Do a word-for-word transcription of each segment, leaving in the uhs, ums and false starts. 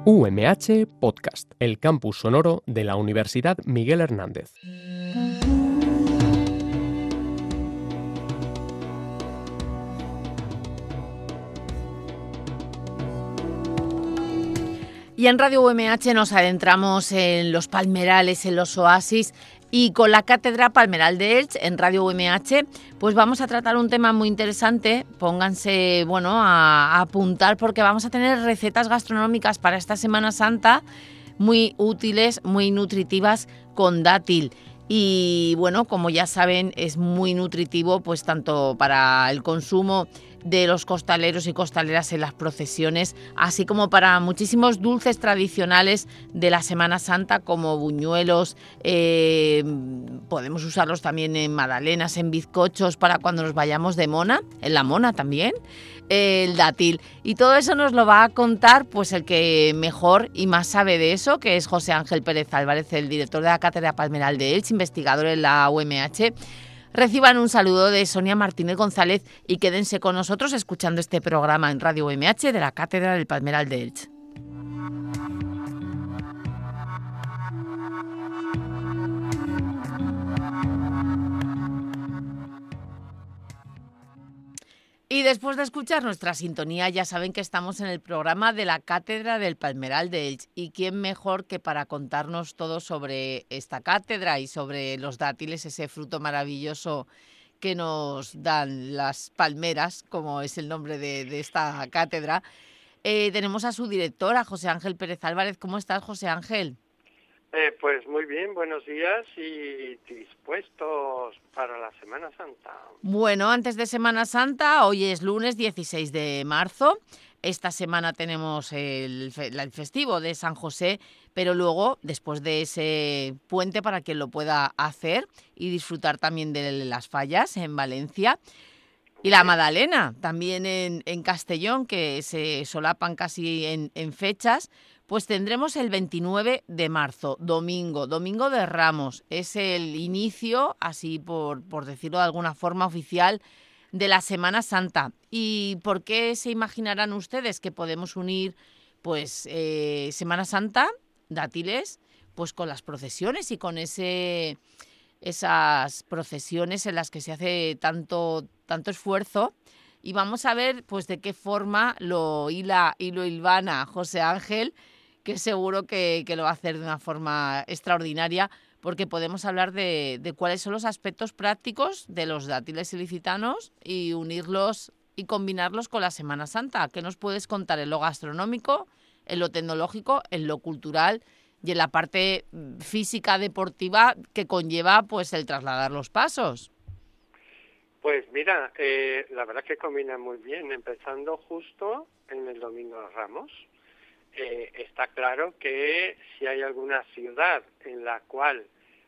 U M H Podcast, el campus sonoro de la Universidad Miguel Hernández. Y en Radio U M H nos adentramos en los palmerales, en los oasis, y con la Cátedra Palmeral de Elche en Radio U M H, pues vamos a tratar un tema muy interesante. Pónganse, bueno, a, a apuntar porque vamos a tener recetas gastronómicas para esta Semana Santa muy útiles, muy nutritivas con dátil. Y bueno, como ya saben, es muy nutritivo pues tanto para el consumo de los costaleros y costaleras en las procesiones, así como para muchísimos dulces tradicionales de la Semana Santa, como buñuelos, eh, podemos usarlos también en magdalenas, en bizcochos, para cuando nos vayamos de mona, en la mona también, eh, el dátil. Y todo eso nos lo va a contar pues el que mejor y más sabe de eso, que es José Ángel Pérez Álvarez, el director de la Cátedra Palmeral de Elche, investigador en la U M H. Reciban un saludo de Sonia Martínez González y quédense con nosotros escuchando este programa en Radio U M H de la Cátedra del Palmeral de Elche. Y después de escuchar nuestra sintonía, ya saben que estamos en el programa de la Cátedra del Palmeral de Elche. ¿Y quién mejor que para contarnos todo sobre esta cátedra y sobre los dátiles, ese fruto maravilloso que nos dan las palmeras, como es el nombre de, de esta cátedra? Eh, tenemos a su director, a José Ángel Pérez Álvarez. ¿Cómo estás, José Ángel? Eh, pues muy bien, buenos días y dispuestos para la Semana Santa. Bueno, antes de Semana Santa, hoy es lunes dieciséis de marzo. Esta semana tenemos el, el festivo de San José, pero luego, después de ese puente, para quien lo pueda hacer y disfrutar también de las fallas en Valencia, y la Magdalena, también en, en Castellón, que se solapan casi en, en fechas, pues tendremos el veintinueve de marzo, domingo, domingo de Ramos. Es el inicio, así por, por decirlo de alguna forma oficial, de la Semana Santa. ¿Y por qué se imaginarán ustedes que podemos unir pues eh, Semana Santa, dátiles, pues con las procesiones y con ese esas procesiones en las que se hace tanto, tanto esfuerzo? Y vamos a ver pues de qué forma lo hila y lo hilvana José Ángel, que seguro que, que lo va a hacer de una forma extraordinaria, porque podemos hablar de, de cuáles son los aspectos prácticos de los dátiles ilicitanos y unirlos y combinarlos con la Semana Santa. ¿Qué nos puedes contar en lo gastronómico, en lo tecnológico, en lo cultural y en la parte física deportiva que conlleva pues el trasladar los pasos? Pues mira, eh, la verdad que combina muy bien, empezando justo en el Domingo de Ramos. Eh, está claro que si hay alguna ciudad en la cual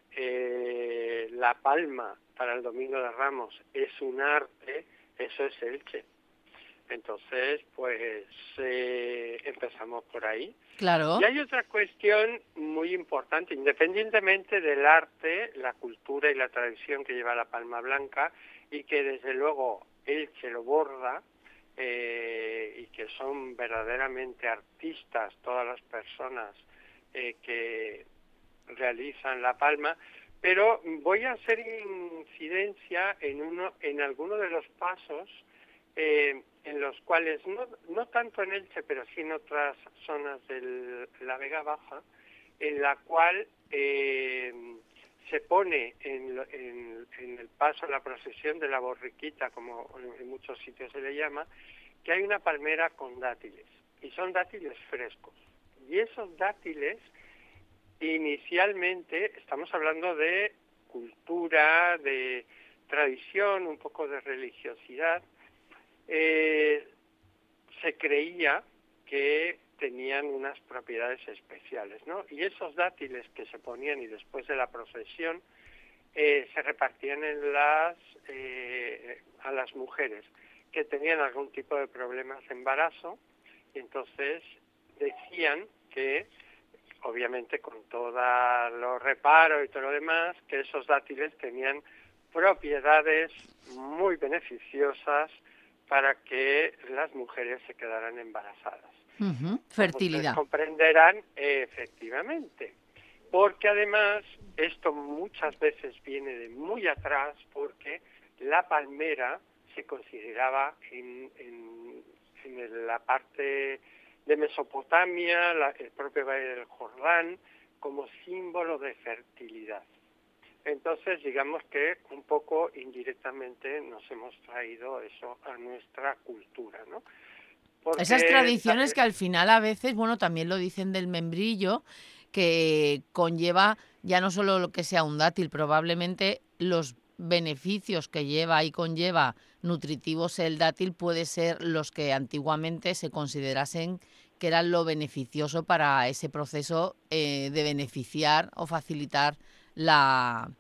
eh, la palma para el Domingo de Ramos es un arte, eso es Elche. Entonces, pues eh, empezamos por ahí. Claro. Y hay otra cuestión muy importante, independientemente del arte, la cultura y la tradición que lleva la Palma Blanca, y que desde luego Elche lo borda, eh, y que son verdaderamente artistas todas las personas eh, que realizan la palma, pero voy a hacer incidencia en uno, en alguno de los pasos eh, en los cuales, no, no tanto en Elche, pero sí en otras zonas de la Vega Baja, en la cual eh, se pone en, en, en el paso, la procesión de la borriquita, como en muchos sitios se le llama, que hay una palmera con dátiles, y son dátiles frescos. Y esos dátiles, inicialmente, estamos hablando de cultura, de tradición, un poco de religiosidad, eh, se creía que tenían unas propiedades especiales, ¿no? Y esos dátiles que se ponían y después de la procesión eh, se repartían en las eh, a las mujeres que tenían algún tipo de problemas de embarazo, y entonces decían que, obviamente con todos los reparos y todo lo demás, que esos dátiles tenían propiedades muy beneficiosas para que las mujeres se quedaran embarazadas. Uh-huh. Fertilidad. Como ustedes comprenderán, eh, efectivamente, porque además esto muchas veces viene de muy atrás, porque la palmera se consideraba en, en, en la parte de Mesopotamia, la, el propio Valle del Jordán, como símbolo de fertilidad. Entonces, digamos que un poco indirectamente nos hemos traído eso a nuestra cultura, ¿no? Porque esas tradiciones que al final a veces, bueno, también lo dicen del membrillo, que conlleva ya no solo lo que sea un dátil, probablemente los beneficios que lleva y conlleva nutritivos el dátil puede ser los que antiguamente se considerasen que eran lo beneficioso para ese proceso eh, de beneficiar o facilitar la,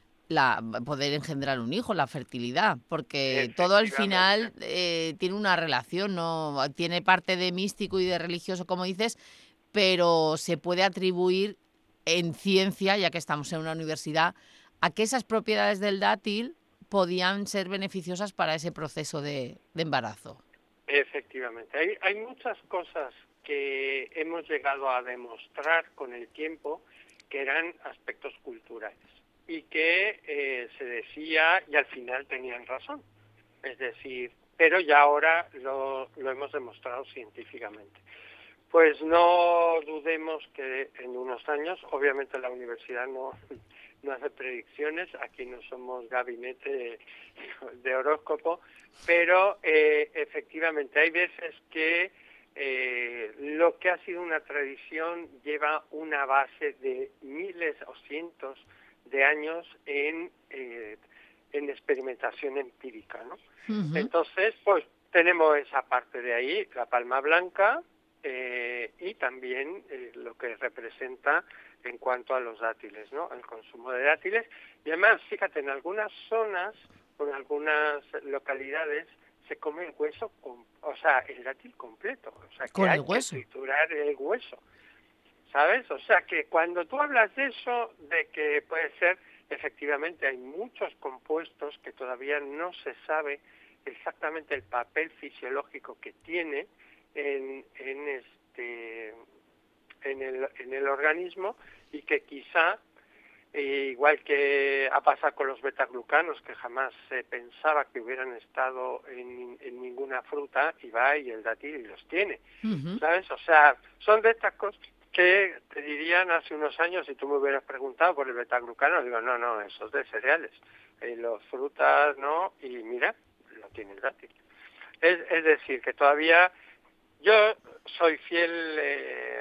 la poder engendrar un hijo, la fertilidad, porque todo al final eh, tiene una relación, no tiene parte de místico y de religioso, como dices, pero se puede atribuir en ciencia, ya que estamos en una universidad, a que esas propiedades del dátil podían ser beneficiosas para ese proceso de, de embarazo. Efectivamente, hay, hay muchas cosas que hemos llegado a demostrar con el tiempo que eran aspectos culturales y que eh, se decía y al final tenían razón. Es decir, pero ya ahora lo, lo hemos demostrado científicamente. Pues no dudemos que en unos años, obviamente la universidad no, no hace predicciones, aquí no somos gabinete de, de horóscopo, pero eh, efectivamente hay veces que eh, lo que ha sido una tradición lleva una base de miles o cientos de años en, eh, en experimentación empírica, ¿no? Uh-huh. Entonces, pues tenemos esa parte de ahí, la palma blanca, eh, y también eh, lo que representa en cuanto a los dátiles, ¿no? El consumo de dátiles. Y además, fíjate, en algunas zonas o en algunas localidades se come el hueso, con, o sea, el dátil completo. O sea, que ¿con hay el hueso? que triturar el hueso, ¿sabes? O sea, que cuando tú hablas de eso, de que puede ser, efectivamente, hay muchos compuestos que todavía no se sabe exactamente el papel fisiológico que tiene en, en este en el en el organismo, y que quizá eh, igual que ha pasado con los betaglucanos, que jamás se pensaba que hubieran estado en, en ninguna fruta, y va y el dátil y los tiene, uh-huh. ¿sabes? O sea, son de estas cosas que te dirían hace unos años, si tú me hubieras preguntado por el betaglucano, digo, no, no, eso es de cereales, eh, los frutas no, y mira, lo tiene el dátil. Es, es decir, que todavía yo soy fiel eh,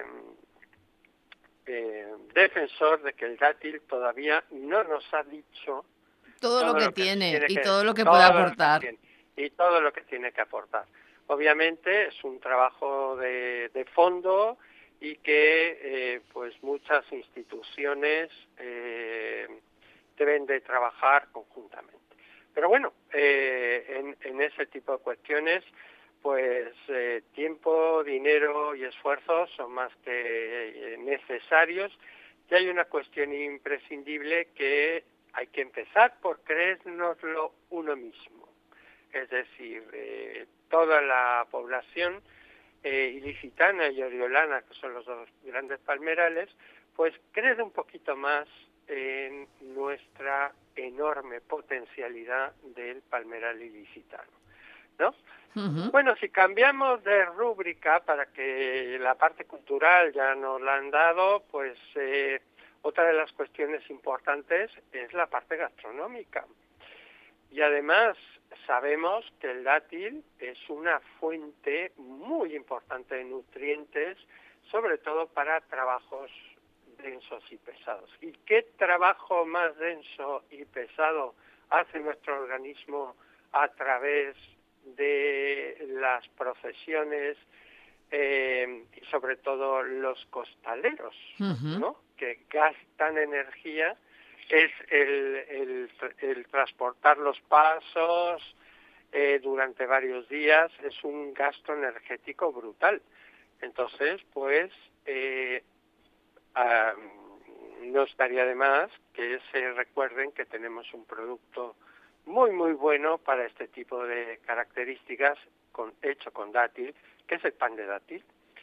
eh, defensor de que el dátil todavía no nos ha dicho todo, todo lo que, lo que tiene, tiene y que, todo lo que todo puede lo aportar. Que y todo lo que tiene que aportar. Obviamente es un trabajo de, de fondo y que eh, pues muchas instituciones eh, deben de trabajar conjuntamente. Pero bueno, eh, en, en ese tipo de cuestiones, pues eh, tiempo, dinero y esfuerzo son más que eh, necesarios, y hay una cuestión imprescindible que hay que empezar por creérnoslo uno mismo. Es decir, eh, toda la población eh, ilicitana y oriolana, que son los dos grandes palmerales, pues crece un poquito más en nuestra enorme potencialidad del palmeral ilicitano, ¿no? Uh-huh. Bueno, si cambiamos de rúbrica, para que la parte cultural ya nos la han dado, pues eh, otra de las cuestiones importantes es la parte gastronómica. Y además sabemos que el dátil es una fuente muy importante de nutrientes, sobre todo para trabajos densos y pesados. ¿Y qué trabajo más denso y pesado hace nuestro organismo a través de las procesiones eh, y sobre todo los costaleros, uh-huh. ¿no? Que gastan energía? Es el, el, el transportar los pasos eh, durante varios días, es un gasto energético brutal. Entonces, pues, eh, um, no estaría de más que se recuerden que tenemos un producto muy, muy bueno para este tipo de características, con, hecho con dátil, que es el pan de dátil.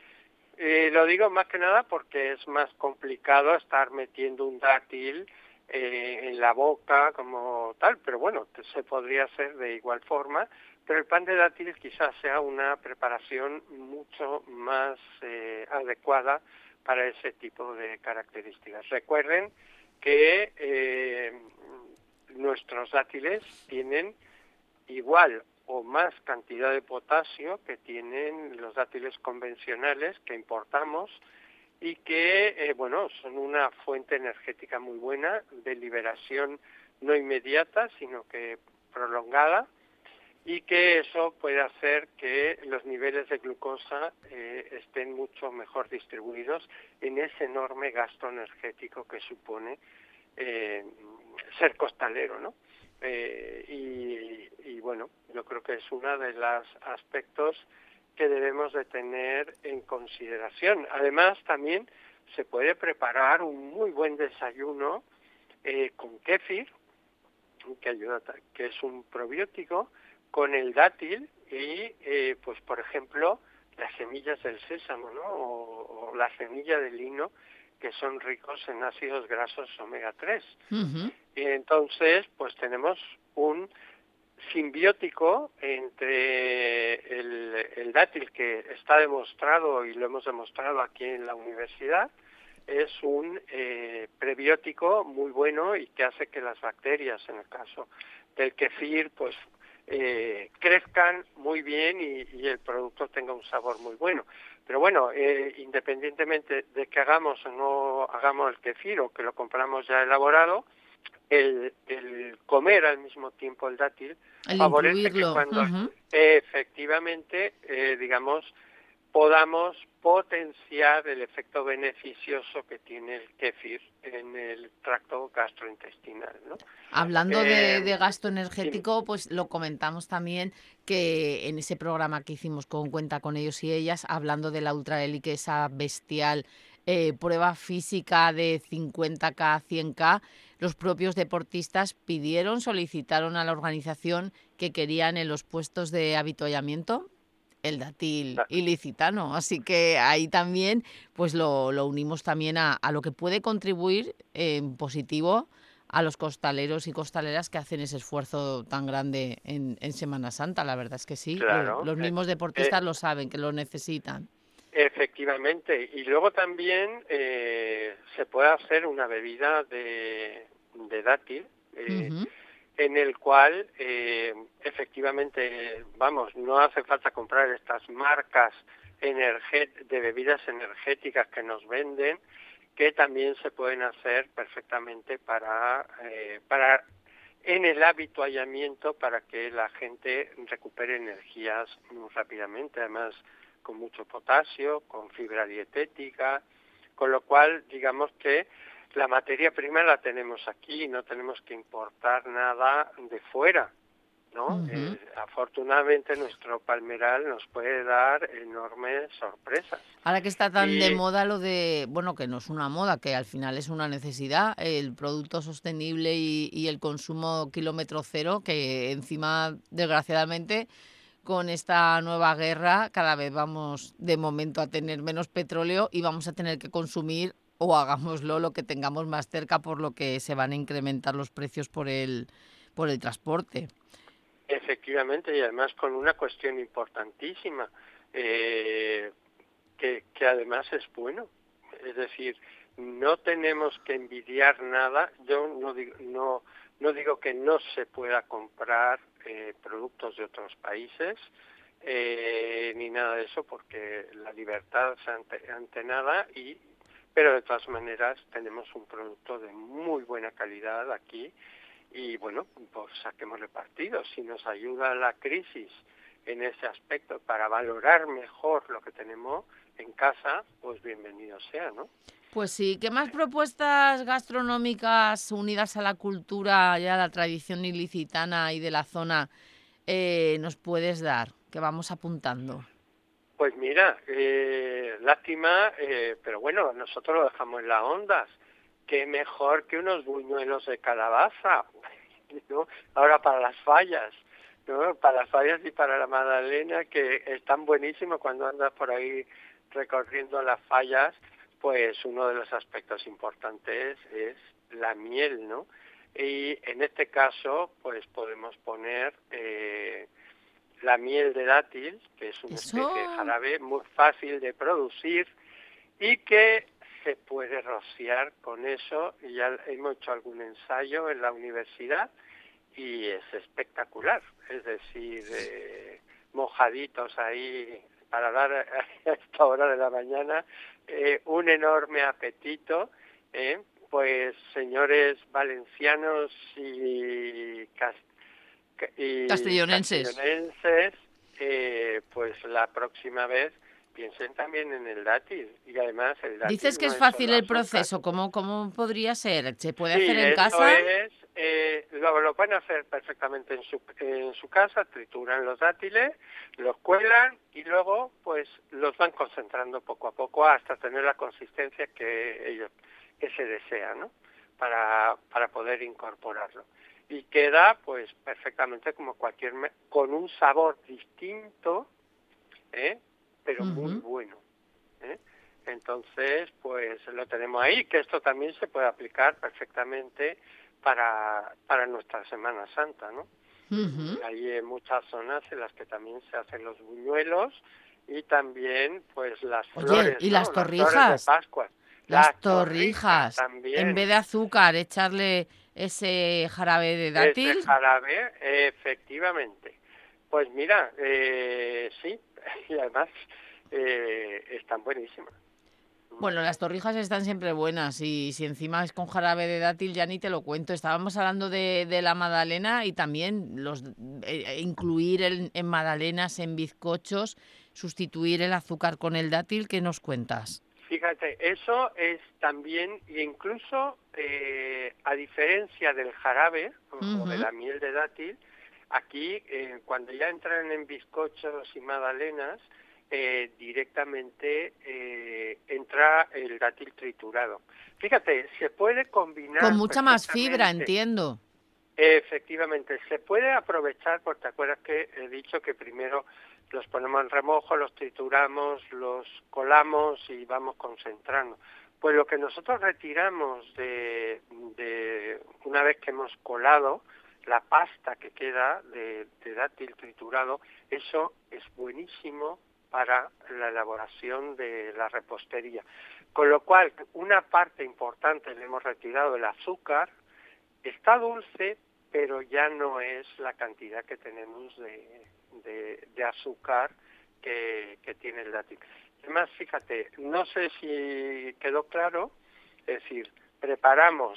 Eh, lo digo más que nada porque es más complicado estar metiendo un dátil eh, en la boca como tal, pero bueno, se podría hacer de igual forma, pero el pan de dátil quizás sea una preparación mucho más eh, adecuada para ese tipo de características. Recuerden que eh, nuestros dátiles tienen igual o más cantidad de potasio que tienen los dátiles convencionales que importamos y que, eh, bueno, son una fuente energética muy buena de liberación no inmediata, sino que prolongada, y que eso puede hacer que los niveles de glucosa eh, estén mucho mejor distribuidos en ese enorme gasto energético que supone eh, ser costalero, ¿no? Eh, y, y bueno, yo creo que es uno de los aspectos que debemos de tener en consideración. Además, también se puede preparar un muy buen desayuno eh, con kéfir, que ayuda, que es un probiótico, con el dátil y, eh, pues por ejemplo, las semillas del sésamo, ¿no? O, o la semilla de lino, que son ricos en ácidos grasos omega tres. Uh-huh. Y entonces, pues tenemos un simbiótico entre el, el dátil, que está demostrado y lo hemos demostrado aquí en la universidad, es un eh, prebiótico muy bueno y que hace que las bacterias, en el caso del kéfir, pues eh, crezcan muy bien y, y el producto tenga un sabor muy bueno. Pero bueno, eh, independientemente de que hagamos o no hagamos el kéfir o que lo compramos ya elaborado, el, el comer al mismo tiempo el dátil El favorece incluirlo. que cuando Uh-huh. eh, efectivamente, eh, digamos, podamos potenciar el efecto beneficioso que tiene el kéfir en el tracto gastrointestinal, ¿no? Hablando Eh, de, de gasto energético, pues lo comentamos también que en ese programa que hicimos con Cuenta con ellos y ellas, hablando de la ultraélite, esa bestial eh, prueba física de cincuenta K, cien K, los propios deportistas pidieron, solicitaron a la organización que querían en los puestos de avituallamiento el dátil ilicitano, así que ahí también pues lo, lo unimos también a, a lo que puede contribuir en positivo a los costaleros y costaleras que hacen ese esfuerzo tan grande en, en Semana Santa. La verdad es que sí, claro, los, los mismos deportistas eh, lo saben, que lo necesitan. Efectivamente, y luego también eh, se puede hacer una bebida de, de dátil, eh, uh-huh. en el cual eh, efectivamente, vamos, no hace falta comprar estas marcas energet- de bebidas energéticas que nos venden, que también se pueden hacer perfectamente para, eh, para en el habituallamiento, para que la gente recupere energías muy rápidamente, además con mucho potasio, con fibra dietética, con lo cual digamos que la materia prima la tenemos aquí, no tenemos que importar nada de fuera, ¿no? Uh-huh. Eh, afortunadamente nuestro palmeral nos puede dar enormes sorpresas. Ahora que está tan y... de moda lo de, bueno, que no es una moda, que al final es una necesidad, el producto sostenible y, y el consumo kilómetro cero, que encima, desgraciadamente, con esta nueva guerra cada vez vamos de momento a tener menos petróleo y vamos a tener que consumir, o hagámoslo, lo que tengamos más cerca, por lo que se van a incrementar los precios por el, por el transporte. Efectivamente, y además con una cuestión importantísima, eh, que, que además es bueno. Es decir, no tenemos que envidiar nada. Yo no digo, no, no digo que no se pueda comprar eh, productos de otros países, eh, ni nada de eso, porque la libertad es ante, ante nada, y, pero de todas maneras tenemos un producto de muy buena calidad aquí. Y bueno, pues saquémosle partido. Si nos ayuda la crisis en ese aspecto para valorar mejor lo que tenemos en casa, pues bienvenido sea, ¿no? Pues sí. ¿Qué más propuestas gastronómicas unidas a la cultura y a la tradición ilicitana y de la zona eh, nos puedes dar? Que vamos apuntando. Pues mira, eh, lástima, eh, pero bueno, nosotros lo dejamos en las ondas. Qué mejor que unos buñuelos de calabaza. ¿no? Ahora para las fallas, ¿no? Para las fallas y para la magdalena, que están buenísimos cuando andas por ahí recorriendo las fallas, pues uno de los aspectos importantes es la miel, ¿no? Y en este caso, pues podemos poner eh, la miel de dátil, que es una Eso. especie de jarabe muy fácil de producir y que se puede rociar con eso. Y ya hemos hecho algún ensayo en la universidad y es espectacular, es decir, eh, mojaditos ahí para dar a esta hora de la mañana eh, un enorme apetito, ¿eh? Pues señores valencianos y, cas y castellonenses, castellonenses eh, pues la próxima vez piensen también en el dátil. Y además el dátil dices que no es fácil solo el azúcar. proceso. ¿Cómo, cómo podría ser? ¿Se puede Sí, hacer en eso casa? es, eh, lo, lo pueden hacer perfectamente en su, en su casa, trituran los dátiles, los cuelan y luego pues los van concentrando poco a poco hasta tener la consistencia que ellos que se desea, ¿no? Para, para poder incorporarlo. Y queda pues perfectamente como cualquier, con un sabor distinto, ¿eh? Pero uh-huh. muy bueno, ¿eh? Entonces, pues lo tenemos ahí, que esto también se puede aplicar perfectamente para, para nuestra Semana Santa, ¿no? Uh-huh. Hay muchas zonas en las que también se hacen los buñuelos y también, pues, las Oye, flores, ¿y ¿no? las torrijas? Las flores de Pascua. Las, las torrijas, torrijas también. En vez de azúcar, echarle ese jarabe de dátil. Ese jarabe, efectivamente. Pues mira, eh, sí, y además eh, están buenísimas. Bueno, las torrijas están siempre buenas y si encima es con jarabe de dátil ya ni te lo cuento. Estábamos hablando de, de la magdalena y también los eh, incluir el, en magdalenas, en bizcochos, sustituir el azúcar con el dátil. ¿Qué nos cuentas? Fíjate, eso es también, incluso eh, a diferencia del jarabe uh-huh. o de la miel de dátil, aquí eh, cuando ya entran en bizcochos y magdalenas, Eh, directamente eh, entra el dátil triturado. Fíjate, se puede combinar con mucha más fibra, entiendo. Efectivamente, se puede aprovechar, porque te acuerdas que he dicho que primero los ponemos en remojo, los trituramos, los colamos y vamos concentrando. Pues lo que nosotros retiramos de, de una vez que hemos colado, la pasta que queda de, de dátil triturado, eso es buenísimo para la elaboración de la repostería. Con lo cual, una parte importante le hemos retirado el azúcar, está dulce, pero ya no es la cantidad que tenemos de, de, de azúcar que, que tiene el dátil. Además, fíjate, no sé si quedó claro, es decir, preparamos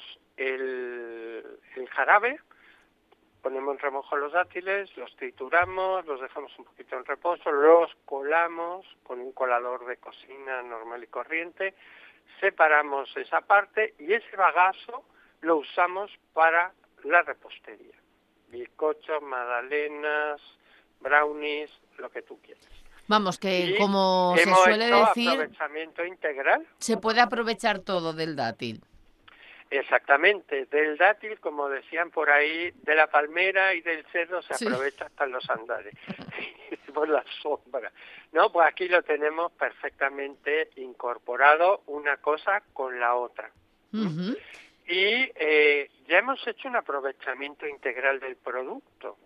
el, el jarabe, ponemos en remojo los dátiles, los trituramos, los dejamos un poquito en reposo, los colamos con un colador de cocina normal y corriente, separamos esa parte y ese bagazo lo usamos para la repostería. Bizcochos, magdalenas, brownies, lo que tú quieras. Vamos, que y como se suele decir, aprovechamiento integral. Se puede aprovechar todo del dátil. Exactamente, del dátil, como decían por ahí, de la palmera y del cerdo se sí. aprovecha hasta los andares, por la sombra. No, pues aquí lo tenemos perfectamente incorporado, una cosa con la otra. Uh-huh. Y eh, ya hemos hecho un aprovechamiento integral del producto.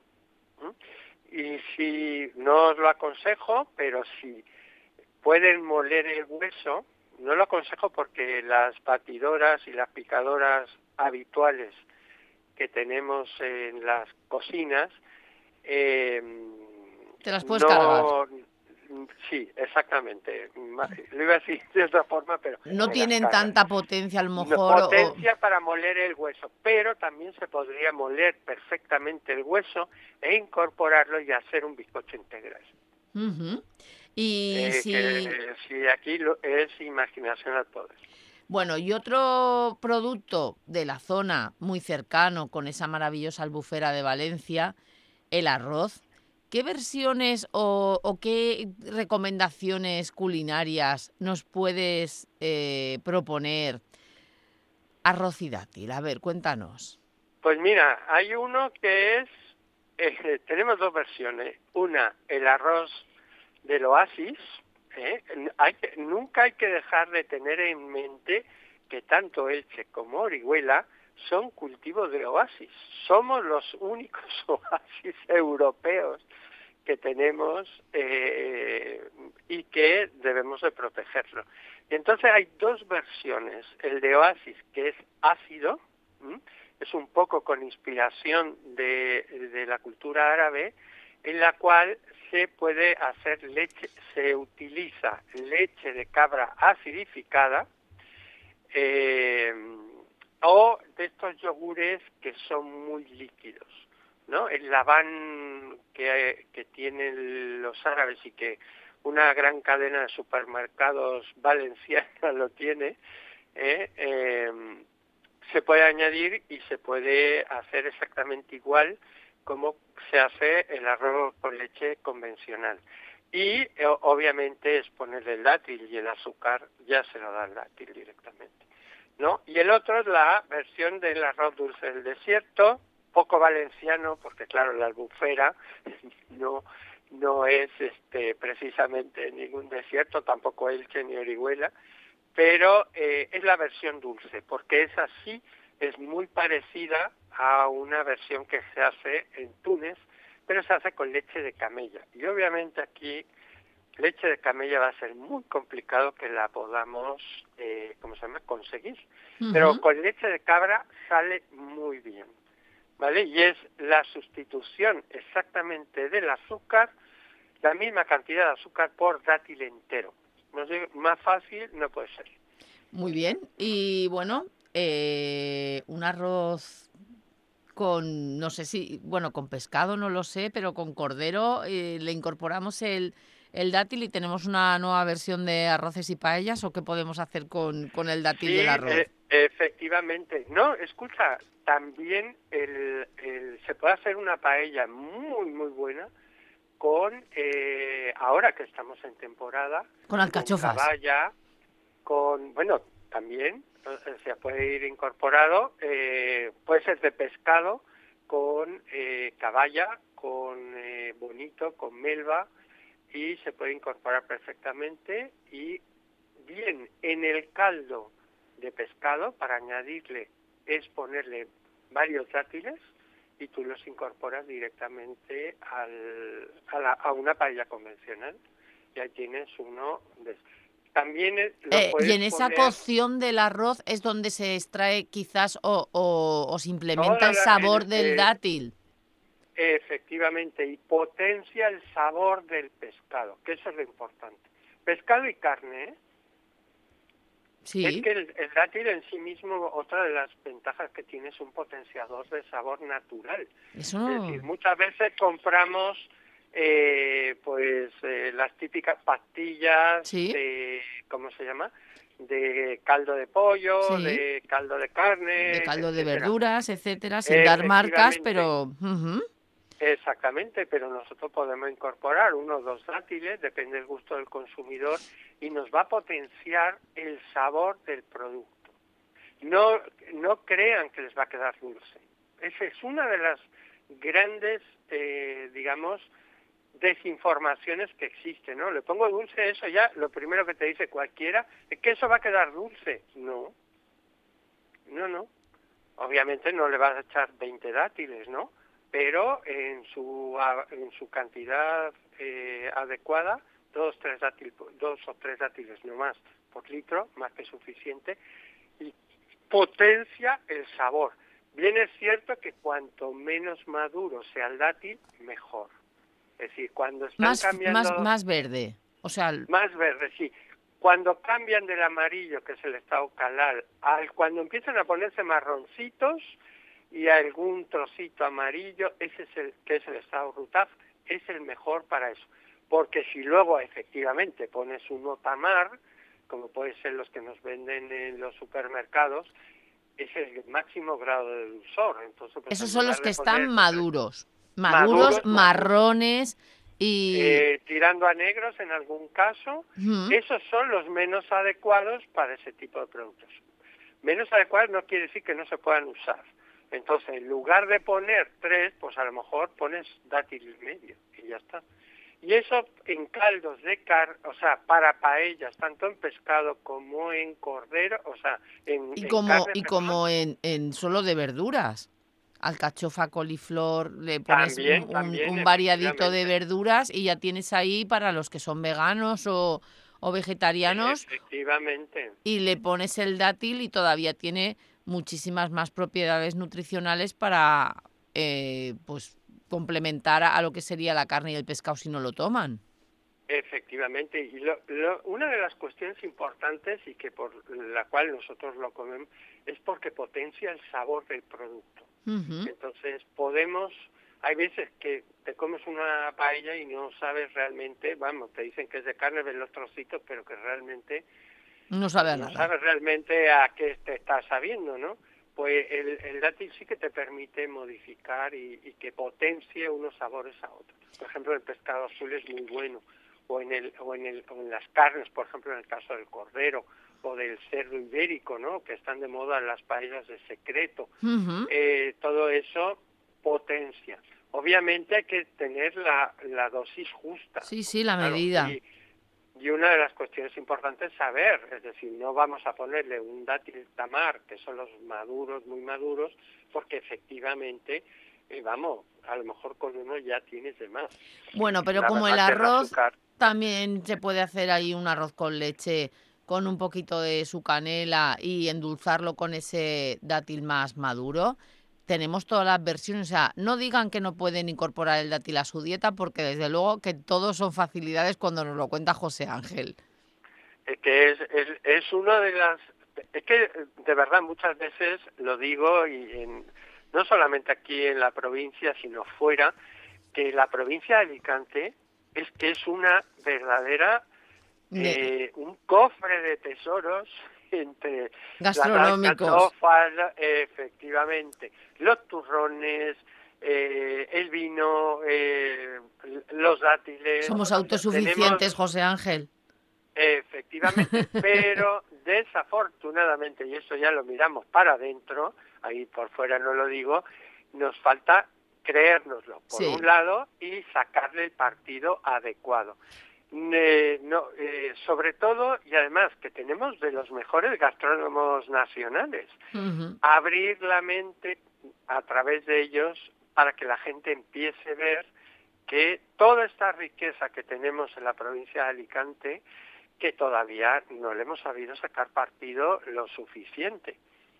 ¿Mm? Y si, no os lo aconsejo, pero si pueden moler el hueso, no lo aconsejo porque las batidoras y las picadoras habituales que tenemos en las cocinas eh, te las puedes no, cargar. Sí, exactamente. Lo iba a decir de otra forma, pero no tienen tanta potencia a lo mejor. No, potencia o... para moler el hueso, pero también se podría moler perfectamente el hueso e incorporarlo y hacer un bizcocho integral. Uh-huh. Y eh, si... Que, si aquí lo, es imaginación al poder. Bueno, y otro producto de la zona muy cercano con esa maravillosa albufera de Valencia, el arroz. ¿Qué versiones o, o qué recomendaciones culinarias nos puedes eh, proponer? Arroz y dátil, a ver, cuéntanos. Pues mira, hay uno que es, eh, tenemos dos versiones. Una, el arroz del Oasis. ¿eh? Hay que, nunca hay que dejar de tener en mente que tanto Elche como Orihuela son cultivos de oasis. Somos los únicos oasis europeos que tenemos eh, y que debemos de protegerlo. Y entonces hay dos versiones. El de oasis, que es ácido, ¿m? es un poco con inspiración de, de la cultura árabe, en la cual se puede hacer leche, se utiliza leche de cabra acidificada, eh, o de estos yogures que son muy líquidos, ¿no? El Labán que, que tienen los árabes y que una gran cadena de supermercados valenciana lo tiene, eh, eh, se puede añadir y se puede hacer exactamente igual como se hace el arroz con leche convencional. Y eh, obviamente es ponerle el dátil y el azúcar ya se lo da el dátil directamente, ¿no? Y el otro es la versión del arroz dulce del desierto, poco valenciano, porque claro, la albufera no no es este precisamente ningún desierto, tampoco Elche ni Orihuela, pero eh, es la versión dulce, porque es así, es muy parecida a una versión que se hace en Túnez, pero se hace con leche de camella. Y obviamente aquí leche de camella va a ser muy complicado que la podamos, eh, ¿cómo se llama?, conseguir. Uh-huh. Pero con leche de cabra sale muy bien, ¿vale? Y es la sustitución exactamente del azúcar, la misma cantidad de azúcar por dátil entero. No sé, más fácil no puede ser. Muy bien. Y bueno, eh, un arroz con, no sé si, bueno, con pescado no lo sé, pero con cordero eh, le incorporamos el, el dátil y tenemos una nueva versión de arroces y paellas, ¿o qué podemos hacer con, con el dátil sí, y el arroz? Eh, efectivamente. No, escucha, también el, el, se puede hacer una paella muy, muy buena con, eh, ahora que estamos en temporada, con alcachofas. Con caballa, con, bueno, también, se puede ir incorporado, eh, puede ser de pescado, con eh, caballa, con eh, bonito, con melva, y se puede incorporar perfectamente, y bien, en el caldo de pescado, para añadirle, es ponerle varios dátiles, y tú los incorporas directamente al, a, la, a una paella convencional, y ahí tienes uno de También es, lo eh, y en esa poner... cocción del arroz es donde se extrae quizás o, o, o se implementa el sabor el, del eh, dátil. Efectivamente, y potencia el sabor del pescado, que eso es lo importante. Pescado y carne, ¿eh? Sí. Es que el, el dátil en sí mismo, otra de las ventajas que tiene, es un potenciador de sabor natural. Eso no... Es decir, muchas veces compramos... Eh, pues eh, las típicas pastillas ¿Sí? de, ¿cómo se llama? De caldo de pollo, sí. de caldo de carne, de caldo etcétera. de verduras, etcétera, sin dar marcas, pero... Uh-huh. Exactamente, pero nosotros podemos incorporar uno o dos dátiles, depende del gusto del consumidor, y nos va a potenciar el sabor del producto. No, no crean que les va a quedar dulce. Esa es una de las grandes, eh, digamos, desinformaciones que existen, ¿no? Le pongo dulce, eso ya, lo primero que te dice cualquiera es que eso va a quedar dulce. No, no, no. Obviamente no le vas a echar veinte dátiles, ¿no? Pero en su en su cantidad eh, adecuada, dos, tres dátiles, dos o tres dátiles no más por litro, más que suficiente, y potencia el sabor. Bien es cierto que cuanto menos maduro sea el dátil, mejor. Es decir, cuando están más, cambiando... Más, más verde, o sea... Más verde, sí. Cuando cambian del amarillo, que es el estado calal, al cuando empiezan a ponerse marroncitos y algún trocito amarillo, ese es el que es el estado rutaf, es el mejor para eso. Porque si luego efectivamente pones un otamar, como puede ser los que nos venden en los supermercados, es el máximo grado de dulzor. Entonces, pues, esos son los que están poner... maduros. Maduros, maduros marrones y... Eh, tirando a negros en algún caso. Uh-huh. Esos son los menos adecuados para ese tipo de productos. Menos adecuados no quiere decir que no se puedan usar. Entonces, en lugar de poner tres, pues a lo mejor pones dátil y medio y ya está. Y eso en caldos de carne, o sea, para paellas, tanto en pescado como en cordero, o sea, en, Y en como, carne, y perdón, como en, en solo de verduras. Alcachofa, coliflor, le pones también, un, un- también, un variadito de efectivamente, verduras y ya tienes ahí para los que son veganos o, o vegetarianos efectivamente. y le pones el dátil y todavía tiene muchísimas más propiedades nutricionales para eh, pues complementar a, a lo que sería la carne y el pescado si no lo toman. Efectivamente, y lo, lo, una de las cuestiones importantes y que por la cual nosotros lo comemos es porque potencia el sabor del producto. Uh-huh. Entonces podemos, hay veces que te comes una paella y no sabes realmente, vamos, te dicen que es de carne, ves los trocitos, pero que realmente No sabe a no nada. sabes realmente a qué te estás sabiendo, ¿no? Pues el, el dátil sí que te permite modificar y, y que potencie unos sabores a otros. Por ejemplo, el pescado azul es muy bueno, o en el o en el o en las carnes, por ejemplo, en el caso del cordero o del cerdo ibérico, ¿no? Que están de moda en las paellas de secreto. Uh-huh. Eh, todo eso potencia. Obviamente hay que tener la, la dosis justa. Sí, sí, la Claro, medida. y, y una de las cuestiones importantes es saber, es decir, no vamos a ponerle un dátil tamar, que son los maduros, muy maduros, porque efectivamente, eh, vamos, a lo mejor con uno ya tienes de más. Bueno, pero La como el verdad que arroz, azúcar, también se puede hacer ahí un arroz con leche con un poquito de su canela y endulzarlo con ese dátil más maduro. Tenemos todas las versiones, o sea, no digan que no pueden incorporar el dátil a su dieta porque desde luego que todos son facilidades cuando nos lo cuenta José Ángel. es que es, es, es una de las... Es que de verdad muchas veces lo digo, y en, no solamente aquí en la provincia, sino fuera, que la provincia de Alicante es que es una verdadera... Eh, un cofre de tesoros entre gastronómicos, las alcachofas, eh, efectivamente, los turrones, eh, el vino, eh, los dátiles. Somos autosuficientes, tenemos, José Ángel. Efectivamente, pero desafortunadamente, y eso ya lo miramos para adentro, ahí por fuera no lo digo, nos falta creérnoslo, por sí. un lado, y sacarle el partido adecuado. Eh, no, eh, sobre todo, y además que tenemos de los mejores gastrónomos nacionales, uh-huh. abrir la mente a través de ellos para que la gente empiece a ver que toda esta riqueza que tenemos en la provincia de Alicante, que todavía no le hemos sabido sacar partido lo suficiente.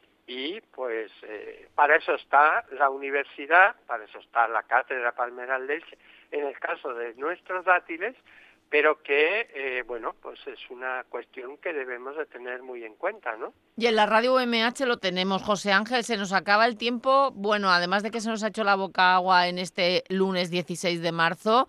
Y pues eh, para eso está la universidad, para eso está la Cátedra Palmeral de Elche, en el caso de nuestros dátiles, pero que, eh, bueno, pues es una cuestión que debemos de tener muy en cuenta, ¿no? Y en la radio U M H lo tenemos, José Ángel, se nos acaba el tiempo. Bueno, además de que se nos ha hecho la boca agua en este lunes dieciséis de marzo,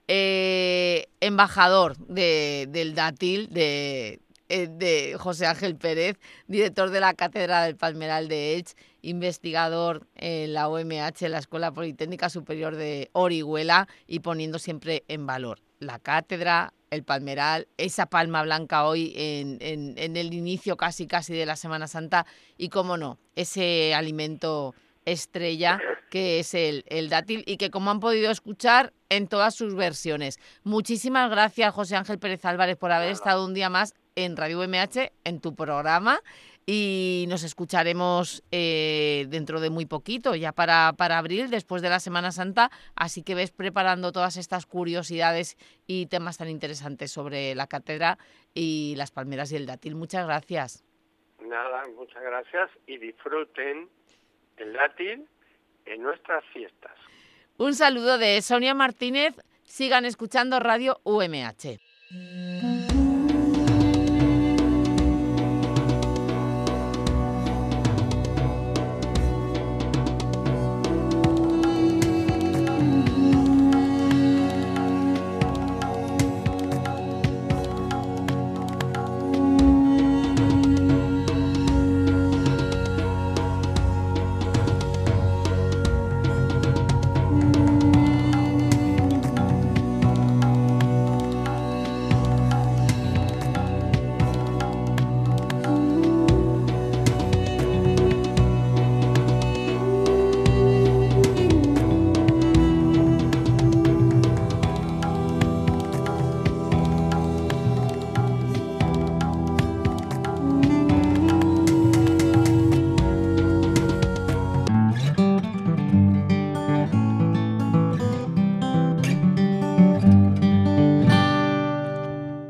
eh, embajador de, del dátil, de, de José Ángel Pérez, director de la Cátedra del Palmeral de Elche, investigador en la U M H, la Escuela Politécnica Superior de Orihuela, y poniendo siempre en valor la cátedra, el palmeral, esa palma blanca hoy en, en, en el inicio casi casi de la Semana Santa y, cómo no, ese alimento estrella que es el, el dátil y que, como han podido escuchar, en todas sus versiones. Muchísimas gracias, José Ángel Pérez Álvarez, por haber estado un día más en Radio U M H, en tu programa, y nos escucharemos eh, dentro de muy poquito, ya para, para abril, después de la Semana Santa, así que ves preparando todas estas curiosidades y temas tan interesantes sobre la cátedra y las palmeras y el dátil. Muchas gracias. Nada, muchas gracias y disfruten el dátil en nuestras fiestas. Un saludo de Sonia Martínez, sigan escuchando Radio U M H.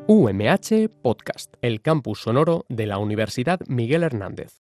U M H Podcast, el campus sonoro de la Universidad Miguel Hernández.